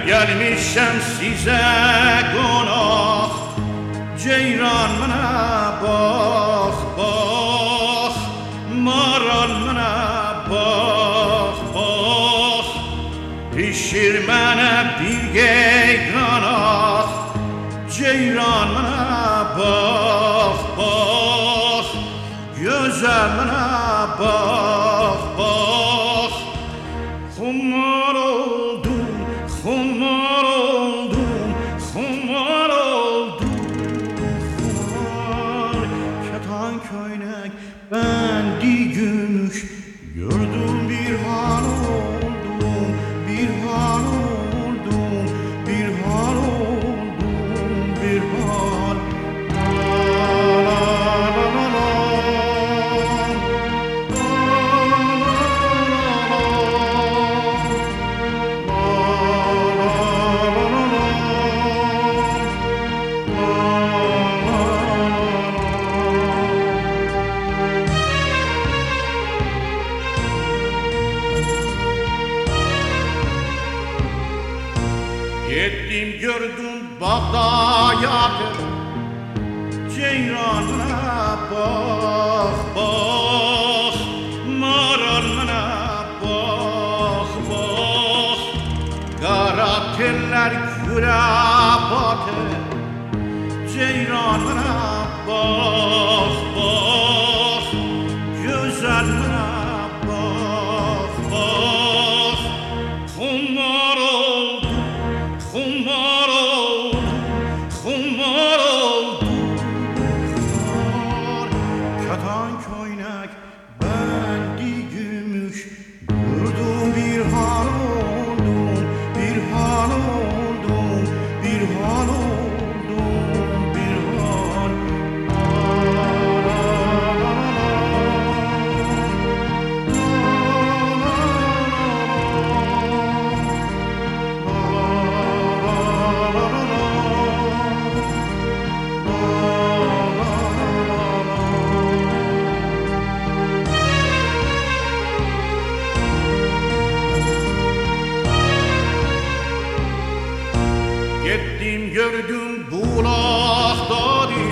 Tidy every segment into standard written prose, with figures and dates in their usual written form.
gelmişim size konak. Ceyran bana bak bak, maral bana bak bak. Pişir bana bir geyranak. Ceyran bana bak bak, güzel bana bak bak. Humar oldum, humar oldum, humar oldum, humar. Keten köynek bendi gümüş, gördüm bir hal oldum, bir hal oldum, bir hal oldum, bir hal. Gittim gördüm Bağdat'ı, ceyranına bak bak, maralına bak bak. Kara teller küre batı, ceyranına bak bak, güzeline bak bak. Humar oldum, humar oldum, humar oldum, humar. Keten köynek bendi gümüş, gördüm bir hal oldum, bir hal oldum, bir hal oldum, bir hal. Gittim gördüm bulakları,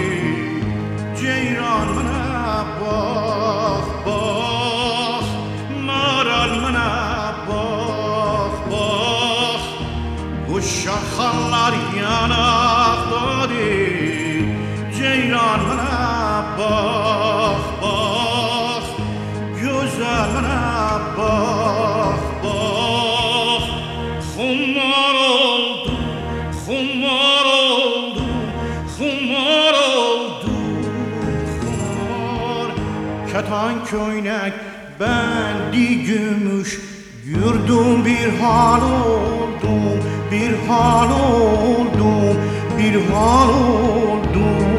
ceyranına bak bak, maralına bak bak. Uşaklar yanakları, ceyranına bak bak, güzeline bak bak. Humar oldum, humar oldum, humar oldum, humar. Keten köynek bendi gümüş, gördüm bir hal oldum, bir hal oldum, bir hal oldum.